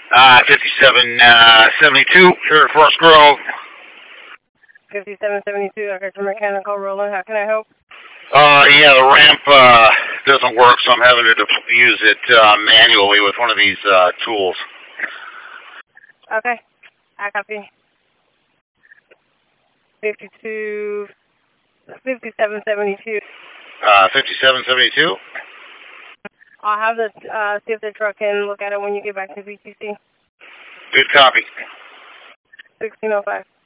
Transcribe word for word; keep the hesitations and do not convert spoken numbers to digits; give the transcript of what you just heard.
Uh, fifty-seven seventy-two here at Forest Grove. fifty-seven seventy-two, I got your mechanical rolling. How can I help? Uh, yeah, the ramp uh, doesn't work, so I'm having to use it uh, manually with one of these uh, tools. Okay, I copy. fifty-two, fifty-seven seventy-two. Uh, fifty-seven seventy-two? I'll have the, uh, see if the truck can look at it when you get back to B T C. Good copy. sixteen oh five.